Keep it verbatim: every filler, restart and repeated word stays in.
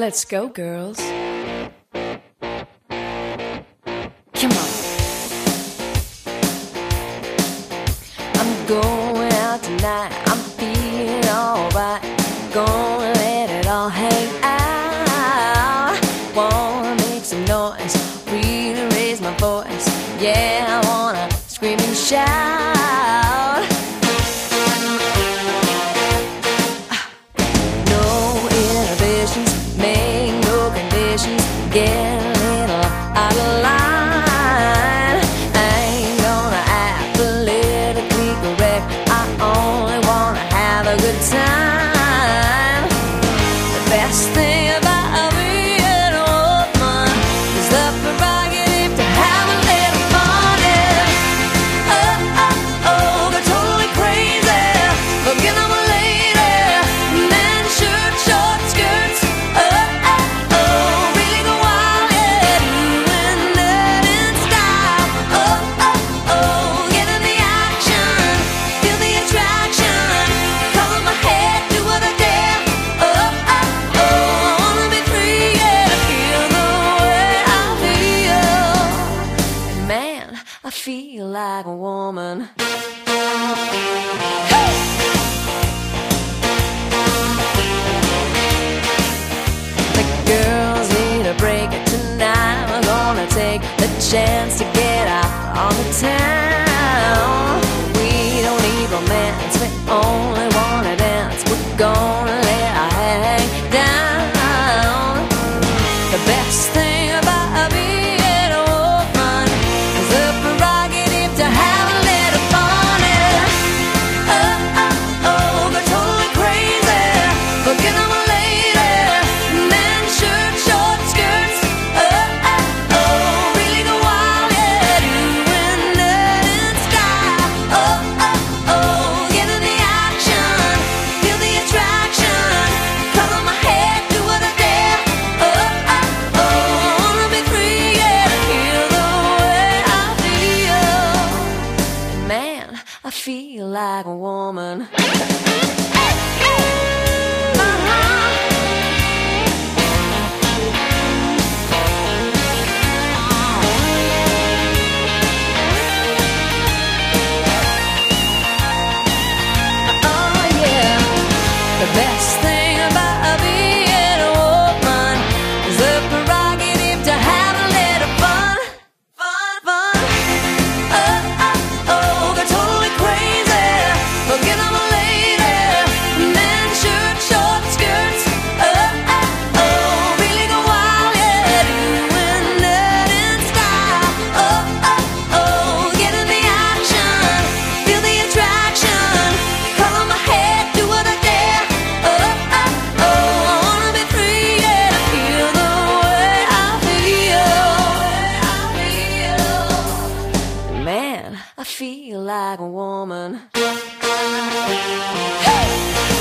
Let's go, girls. Come on. I'm going out tonight. I'm feeling alright. Gonna let it all hang out. Wanna make some noise, really raise my voice. Yeah, I wanna scream and shout. No inhibitions, make no conditions. Get a little out of line. I ain't gonna act politically correct. I only wanna have a good time. The best thing about being a woman is the prerogative to have a little fun. Yeah. Oh, oh, oh, they're totally crazy. Looking at my lady. Men, shirt, short skirts. Oh, oh, oh, really go wild. Yeah, doing that in style. Oh, oh, oh, get in the action. Feel the attraction. Color my head, do what I dare. Oh, oh, oh, I wanna be free. Yeah, to feel the way I feel. Man, I feel like a woman. The girls need a break tonight. We're gonna take the chance to get out on the town. We don't need romance, we only wanna dance. We're gonna let our hair hang down. The best thing about being a woman is the prerogative to have a little fun. Yeah. Oh, oh, oh, they're totally crazy. Looking at my lady. Men, shirt, short skirts. Oh, oh, oh, really go wild. Yeah, doing that in style. Oh, oh, oh, get in the action. Feel the attraction. Color my head, do what I dare. Oh, oh, oh, I wanna be free. Yeah, to feel the way I feel. Man, I feel like a woman. Oh yeah, the best thing about being a woman is the prerogative to have a little fun, fun, fun. Oh, oh, oh, they're totally crazy. Looking at my lady. Men, shirt, short skirts. Oh, oh, oh, really go wild. Yeah, doing that in style. Oh, oh, oh, get in the action. Feel the attraction. Color my head, do what I dare. Oh, oh, oh, I wanna be free. Yeah, to feel the way I feel. Man, I feel like a woman. Hey!